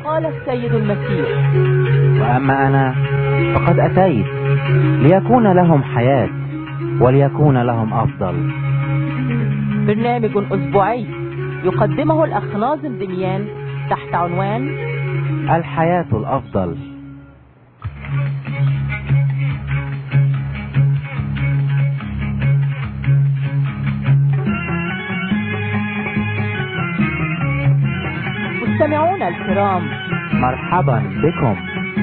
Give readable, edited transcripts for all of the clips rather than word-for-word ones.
قال السيد المسيح: وأما أنا فقد أتيت ليكون لهم حياة وليكون لهم أفضل. برنامج أسبوعي يقدمه الأخ ناظم دميان تحت عنوان الحياة الأفضل. مستمعونا الكرام، مرحبا بكم.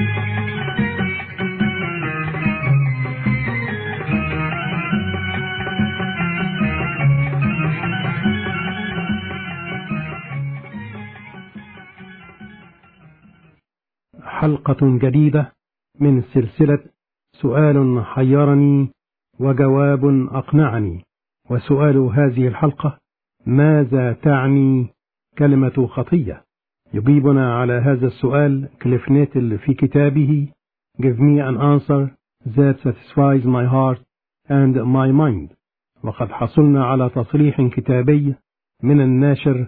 حلقة جديدة من سلسلة سؤال حيرني وجواب أقنعني. وسؤال هذه الحلقة: ماذا تعني كلمة خطية؟ يجيبنا على هذا السؤال كليف نيتل في كتابه Give me an answer that satisfies my heart and my mind. وقد حصلنا على تصريح كتابي من الناشر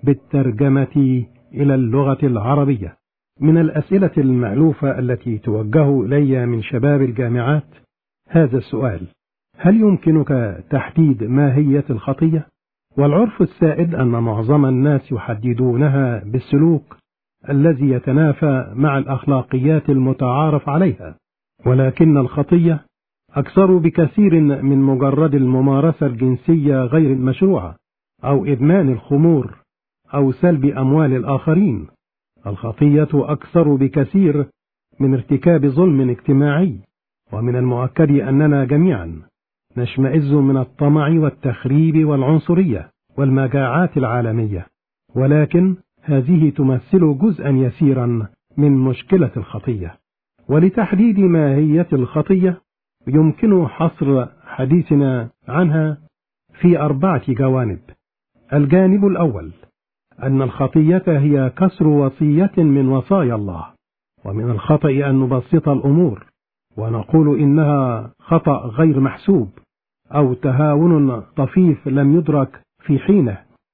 بالترجمة إلى اللغة العربية. من الأسئلة المألوفة التي توجه إلي من شباب الجامعات هذا السؤال: هل يمكنك تحديد ماهية الخطية؟ والعرف السائد أن معظم الناس يحددونها بالسلوك الذي يتنافى مع الأخلاقيات المتعارف عليها، ولكن الخطية أكثر بكثير من مجرد الممارسة الجنسية غير المشروعة أو إدمان الخمور أو سلب أموال الآخرين. الخطية أكثر بكثير من ارتكاب ظلم اجتماعي، ومن المؤكد أننا جميعا نشمئز من الطمع والتخريب والعنصرية والمجاعات العالمية، ولكن هذه تمثل جزءا يسيرا من مشكلة الخطية. ولتحديد ماهية الخطية يمكن حصر حديثنا عنها في 4 جوانب. الجانب الأول: أن الخطية هي كسر وصية من وصايا الله، ومن الخطأ أن نبسط الأمور ونقول إنها خطأ غير محسوب أو تهاون طفيف لم يدرك في حينه.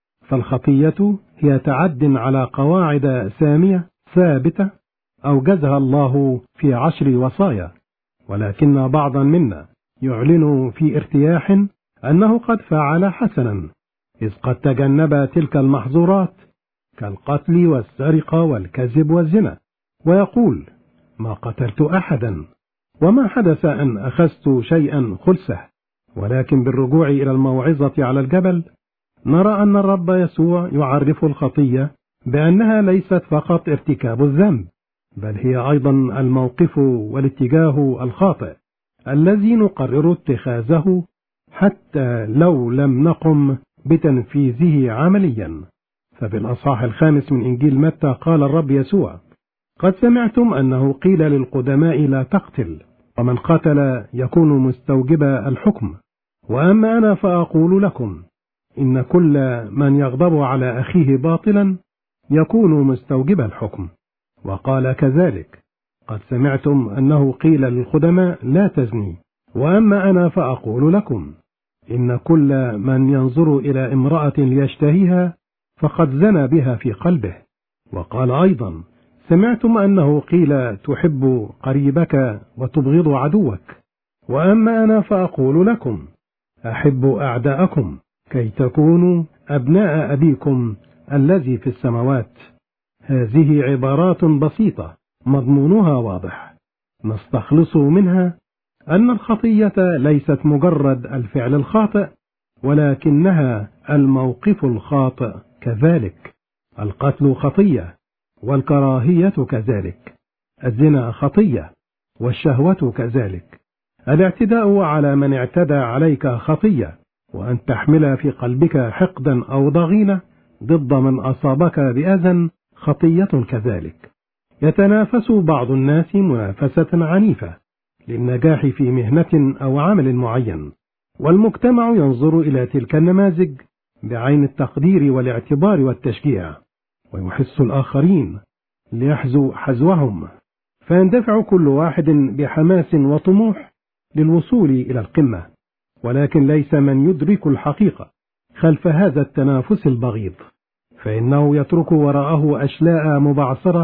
فالخطية هي تعد على قواعد سامية ثابتة أوجزها الله في 10 وصايا، ولكن بعضا منا يعلن في ارتياح أنه قد فعل حسنا، إذ قد تجنب تلك المحظورات كالقتل والسرقة والكذب والزنا، ويقول: ما قتلت أحدا، وما حدث أن أخذت شيئا خلسه. ولكن بالرجوع إلى الموعظة على الجبل نرى أن الرب يسوع يعرف الخطية بأنها ليست فقط ارتكاب الذنب، بل هي أيضا الموقف والاتجاه الخاطئ الذي نقرر اتخاذه حتى لو لم نقم بتنفيذه عمليا. فبالأصحاح 5 من إنجيل متى قال الرب يسوع: قد سمعتم أنه قيل للقدماء لا تقتل، ومن قتل يكون مستوجب الحكم، وأما أنا فأقول لكم إن كل من يغضب على أخيه باطلا يكون مستوجب الحكم. وقال كذلك: قد سمعتم أنه قيل للخدماء لا تزني، وأما أنا فأقول لكم إن كل من ينظر إلى امرأة ليشتهيها فقد زنى بها في قلبه. وقال أيضا: سمعتم أنه قيل تحب قريبك وتبغض عدوك، وأما أنا فأقول لكم أحبوا أعداءكم كي تكونوا أبناء أبيكم الذي في السماوات. هذه عبارات بسيطة مضمونها واضح، نستخلص منها أن الخطية ليست مجرد الفعل الخاطئ، ولكنها الموقف الخاطئ كذلك. القتل خطية، والكراهية كذلك. الزنا خطية، والشهوة كذلك. الاعتداء على من اعتدى عليك خطية، وأن تحمل في قلبك حقدا أو ضغينة ضد من أصابك بأذى خطية كذلك. يتنافس بعض الناس منافسة عنيفة للنجاح في مهنة أو عمل معين، والمجتمع ينظر إلى تلك النماذج بعين التقدير والاعتبار والتشجيع، ويحث الآخرين ليحذوا حذوهم، فيندفع كل واحد بحماس وطموح للوصول إلى القمة. ولكن ليس من يدرك الحقيقة خلف هذا التنافس البغيض، فإنه يترك وراءه أشلاء مبعثرة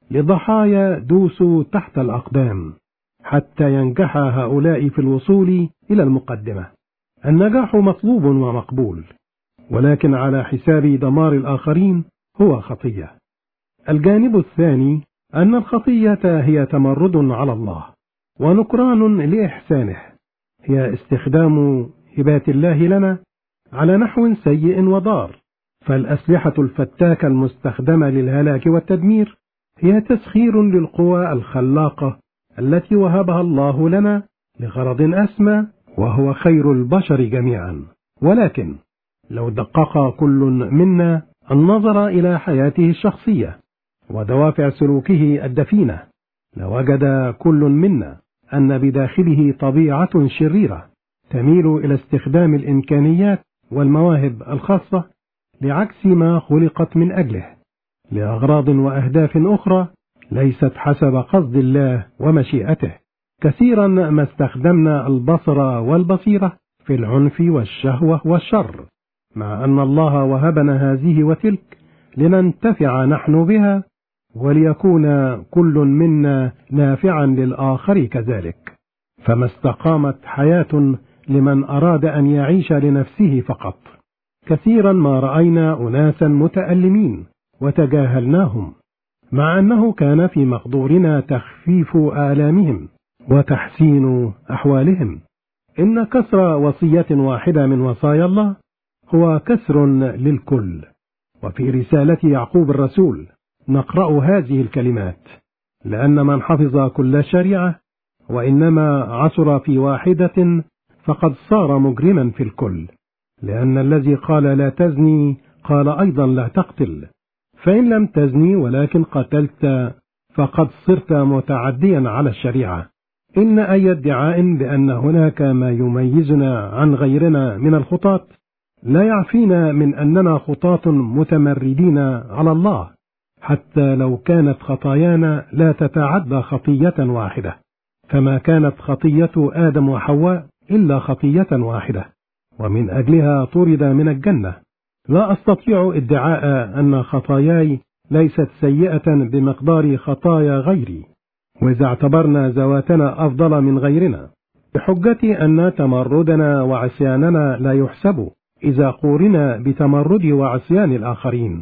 لضحايا دوسوا تحت الأقدام حتى ينجح هؤلاء في الوصول إلى المقدمة. النجاح مطلوب ومقبول، ولكن على حساب دمار الآخرين هو خطية. الجانب الثاني أن الخطية هي تمرد على الله ونكران لإحسانه، هي استخدام هبات الله لنا على نحو سيء وضار. فالأسلحة الفتاكة المستخدمة للهلاك والتدمير هي تسخير للقوى الخلاقة التي وهبها الله لنا لغرض أسمى وهو خير البشر جميعا. ولكن لو دقق كل منا النظر إلى حياته الشخصية ودوافع سلوكه الدفينة لوجد كل منا أن بداخله طبيعة شريرة تميل إلى استخدام الإمكانيات والمواهب الخاصة لعكس ما خلقت من أجله لأغراض وأهداف أخرى ليست حسب قصد الله ومشيئته. كثيرا ما استخدمنا البصر والبصيرة في العنف والشهوة والشر، مع أن الله وهبنا هذه وتلك لننتفع نحن بها وليكون كل منا نافعا للآخر كذلك. فما استقامت حياة لمن أراد أن يعيش لنفسه فقط. كثيرا ما رأينا أناسا متألمين وتجاهلناهم، مع أنه كان في مقدورنا تخفيف آلامهم وتحسين أحوالهم. إن كسر وصية واحدة من وصايا الله هو كسر للكل. وفي رسالة يعقوب الرسول نقرأ هذه الكلمات: لأن من حفظ كل شريعة وإنما عثر في واحدة فقد صار مجرما في الكل، لأن الذي قال لا تزني قال أيضا لا تقتل، فإن لم تزني ولكن قتلت فقد صرت متعديا على الشريعة. إن أي ادعاء بأن هناك ما يميزنا عن غيرنا من الخطاة لا يعفينا من أننا خطاة متمردين على الله، حتى لو كانت خطايانا لا تتعدى خطية واحدة، فما كانت خطية آدم وحواء إلا خطية واحدة، ومن أجلها طرد من الجنة. لا أستطيع ادعاء أن خطاياي ليست سيئة بمقدار خطايا غيري، وإذا اعتبرنا ذواتنا أفضل من غيرنا بحجة أن تمردنا وعصياننا لا يحسب إذا قورنا بتمرد وعصيان الآخرين،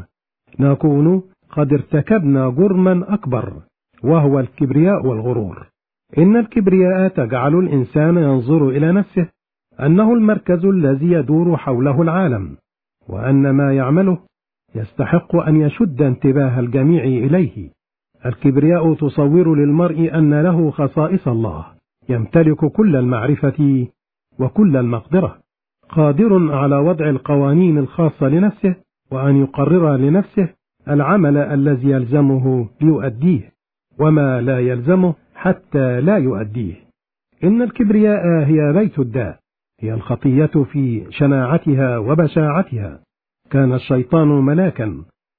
نكون قد ارتكبنا جرما أكبر، وهو الكبرياء والغرور. إن الكبرياء تجعل الإنسان ينظر إلى نفسه أنه المركز الذي يدور حوله العالم، وأن ما يعمله يستحق أن يشد انتباه الجميع إليه. الكبرياء تصور للمرء أن له خصائص الله، يمتلك كل المعرفة وكل المقدرة، قادر على وضع القوانين الخاصة لنفسه وأن يقرر لنفسه العمل الذي يلزمه ليؤديه وما لا يلزمه حتى لا يؤديه. إن الكبرياء هي بيت الداء، هي الخطية في شناعتها وبشاعتها. كان الشيطان ملاكا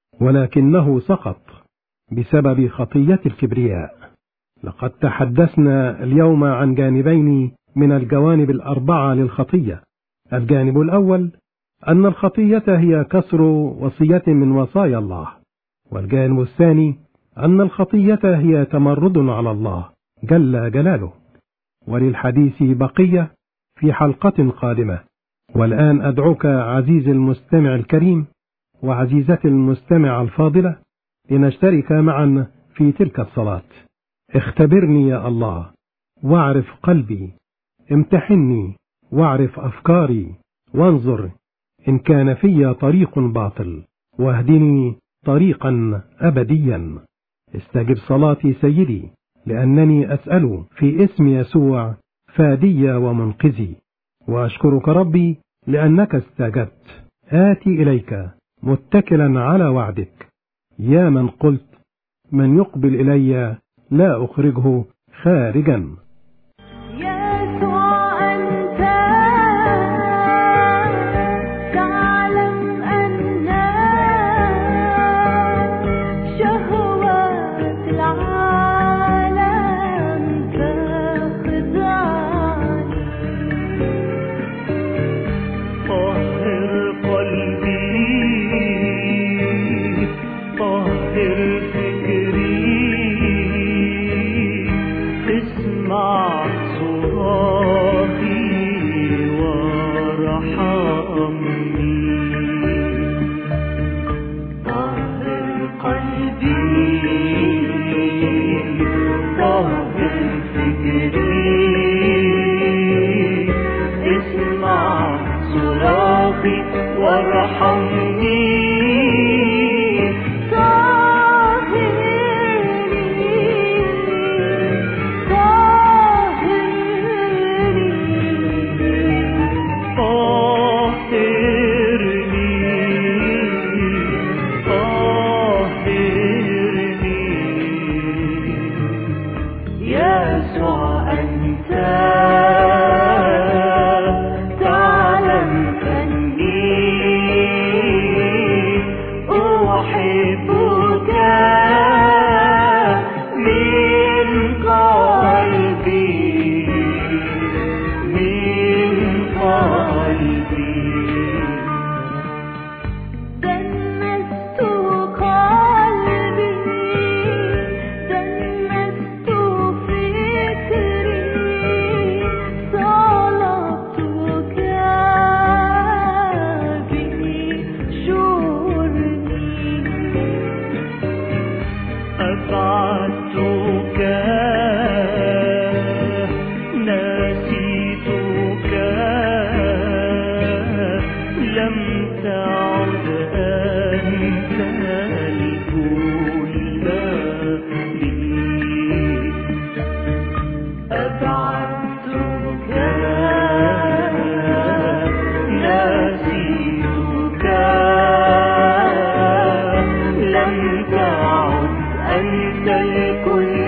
ولكنه سقط بسبب خطية الكبرياء. لقد تحدثنا اليوم عن جانبين من الجوانب الأربعة للخطية. الجانب الأول أن الخطية هي كسر وصية من وصايا الله، والجانب الثاني أن الخطية هي تمرد على الله جل جلاله. وللحديث بقية في حلقة قادمة. والآن أدعوك عزيزي المستمع الكريم وعزيزتي المستمع الفاضلة لنشترك معا في تلك الصلاة. اختبرني يا الله واعرف قلبي، امتحني واعرف أفكاري، وانظر إن كان في طريق باطل، واهدني طريقا أبديا. استجب صلاتي سيدي، لأنني أسأل في اسم يسوع فادي ومنقذي. وأشكرك ربي لأنك استجبت. آتي إليك متكلا على وعدك، يا من قلت من يقبل إلي لا أخرجه خارجا. طهر فكري يسوع أنت تعلم أني أحبك من قلبي من قلبي. دنست قلبي دنست فكري صلبتك به شرني. أبعدتك نسيتك لم تعد أنت الكل لي. أبعدتك نسيتك لم تعد أنت الكل